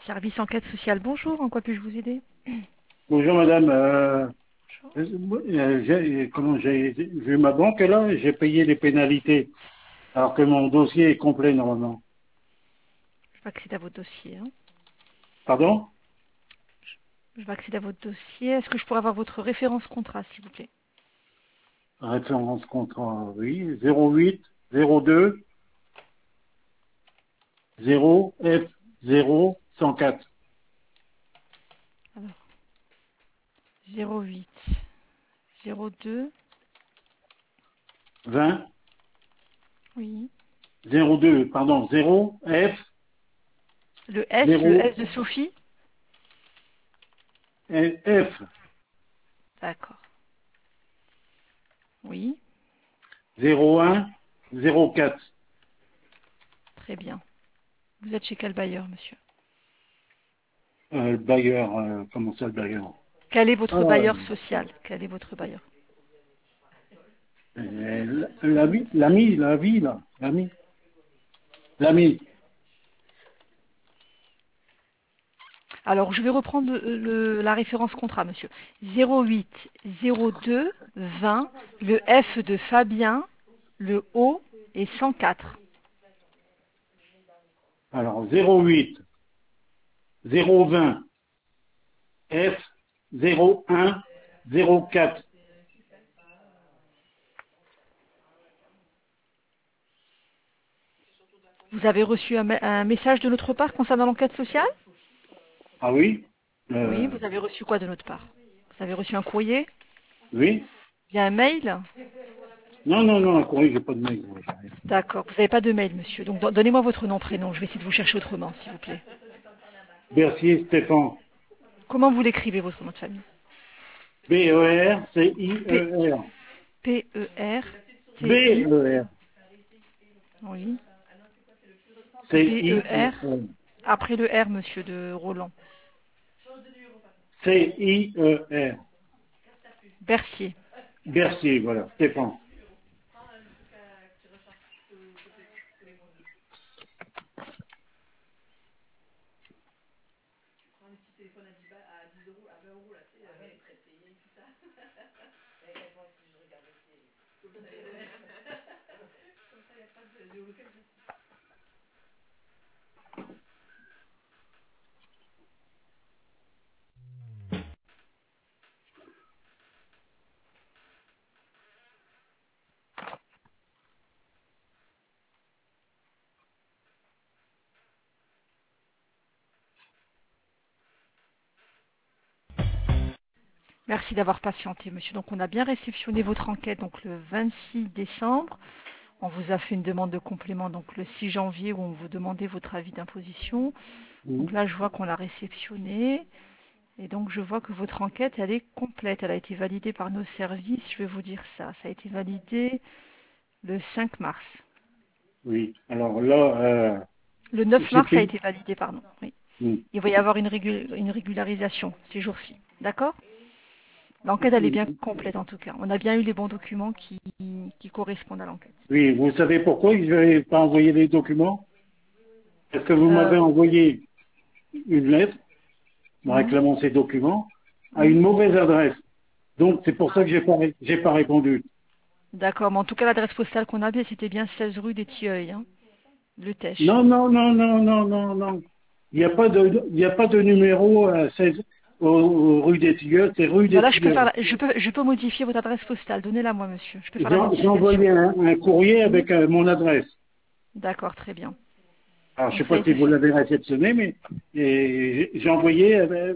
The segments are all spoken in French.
Service enquête sociale, bonjour, en quoi puis-je vous aider? Bonjour madame, Bonjour. j'ai eu ma banque là, j'ai payé les pénalités alors que mon dossier est complet normalement. Je vais accéder à votre dossier, hein. Pardon? Je vais accéder à votre dossier. Est-ce que je pourrais avoir votre référence contrat, s'il vous plaît? Référence contrat, oui, 08 02 0 F 0 104 Alors, 08 02, 20 oui. 02, pardon, 0 F Le 0 S de Sophie? F D'accord. Oui, 01 04. très bien. Vous êtes chez quel bailleur, monsieur? Le bailleur, comment ça le bailleur? Quel est Ah, votre bailleur social? Quel est votre bailleur? l'ami. Alors, je vais reprendre la référence contrat, monsieur. 08 02 20, le F de Fabien, le O et 104. Alors 08 020 F 01 04. Vous avez reçu un message de notre part concernant l'enquête sociale? Ah oui? Oui, Euh, vous avez reçu quoi de notre part? Vous avez reçu un courrier? oui? Bien un mail? Non, non, non, un courrier, j'ai pas de mail. Moi, j'ai rien. D'accord, vous n'avez pas de mail, monsieur. Donc donnez-moi votre nom, prénom. Je vais essayer de vous chercher autrement, s'il vous plaît. Bercier Stéphane. Comment vous l'écrivez, votre nom de famille? P, B-E-R-C-I-E-R. P-E-R-C-I, B-E-R. oui, B-E-R, C-I-E-R. après le R, monsieur de Roland. C-I-E-R. Bercier. Bercier, voilà, Stéphane. Merci d'avoir patienté, monsieur. Donc, on a bien réceptionné votre enquête donc le 26 décembre. On vous a fait une demande de complément donc le 6 janvier où on vous demandait votre avis d'imposition. Donc Mhm. là, je vois qu'on l'a réceptionné. Et donc, je vois que votre enquête, elle est complète. Elle a été validée par nos services. Je vais vous dire ça. Ça a été validé le 5 mars. Oui, alors là, Le 9 j'ai mars, ça a payé. été validé, pardon. Oui. Mhm. Il va y avoir une régularisation ces jours-ci. D'accord? L'enquête, elle est bien complète en tout cas. On a bien eu les bons documents qui correspondent à l'enquête. Oui, vous savez pourquoi je n'avais pas envoyé les documents? Parce que vous m'avez Euh, envoyé une lettre me hum, réclamant ces documents à une hum. mauvaise adresse. Donc, c'est pour ça Ah, que j'ai pas répondu. d'accord, mais en tout cas, l'adresse postale qu'on avait, c'était bien 16 rue des Tilleuils, hein, le Tèche. Non, non, non, non, non, non, non. Il n'y a pas de numéro à 16 rue des Tilleuls, c'est rue Bah des là, je peux Tilleuls. faire, je peux modifier votre adresse postale. Donnez-la moi, monsieur. Je peux faire la J'ai modification. envoyé un courrier Hmm. avec mon adresse. D'accord, très bien. Alors, je Donc sais ça a pas si été vous fait. l'avez réceptionné, mais j'ai envoyé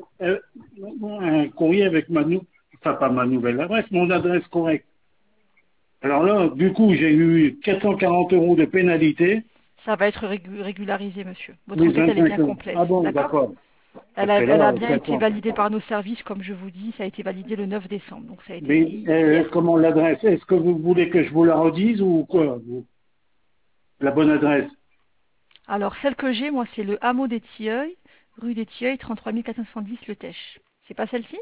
un courrier avec enfin pas ma nouvelle adresse, mon adresse correcte. Alors là, du coup, j'ai eu 440 € de pénalité, Ça va être régularisé, monsieur. Votre enquête, elle est bien 1025 €. Ah complète, bon, d'accord? d'accord. Parce que Elle là, a bien été 400. validée par nos services, comme je vous dis. Ça a été validé le 9 décembre. Donc ça a été fait Mais hier. comment l'adresse? Est-ce que vous voulez que je vous la redise ou quoi? La bonne adresse? Alors, celle que j'ai, moi, c'est le hameau des Tilleuils, rue des Tilleuils, 33 410 Le Tèche. C'est pas celle-ci?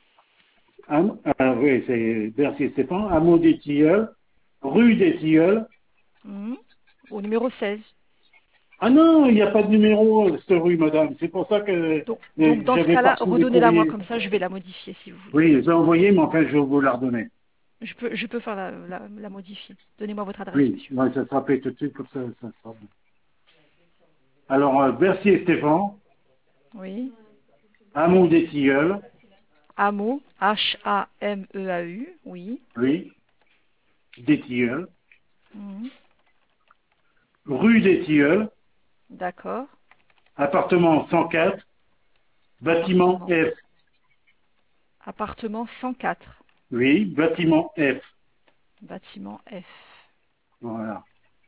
Oui, c'est Bercier Stéphane, hameau des Tilleuls, rue des Tilleuls. Mhm. Au numéro 16. Ah non, il n'y a pas de numéro, cette rue, madame. C'est pour ça que Donc dans ce j'avais pas cas-là, reçu les redonnez-la moi, courriers. comme ça je vais la modifier si vous voulez. Oui, j'ai envoyé, mais enfin, je vais vous la redonner. Je peux faire la modifier. Donnez-moi votre adresse, Oui, monsieur. ouais, ça sera fait tout de suite, comme ça sera bon. Alors, Bercier Stéphane, Oui. Hameau des Tilleuls, Hameau, H-A-M-E-A-U, oui. oui, des Tilleuls, Mhm. rue des Tilleuls, D'accord. appartement 104, bâtiment Appartement. F. Appartement 104. Oui, bâtiment F. Bâtiment F. Voilà.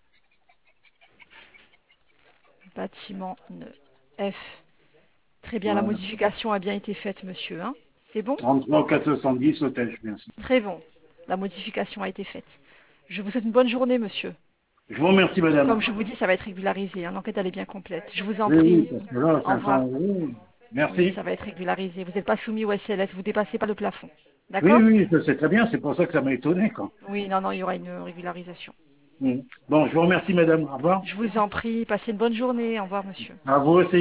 Bâtiment F. Très bien, la Voilà. modification a bien été faite, monsieur, hein. C'est bon? 33 470, Hôtel, bien sûr. Très bon. La modification a été faite. Je vous souhaite une bonne journée, monsieur. Je vous remercie, madame. Comme je vous dis, ça va être régularisé, hein. L'enquête, elle est bien complète. Je vous en Oui, oui, prie. parce que là, Au 500 revoir. euros. Oui, Merci. ça va être régularisé. Vous n'êtes pas soumis au SLS, vous ne dépassez pas le plafond. Oui, D'accord? oui, je sais très bien, c'est pour ça que ça m'a étonné, quoi. Oui, non, non, il y aura une régularisation. Mm. Bon, je vous remercie, madame. Au revoir. Je vous en prie, passez une bonne journée. Au revoir, monsieur. À vous aussi.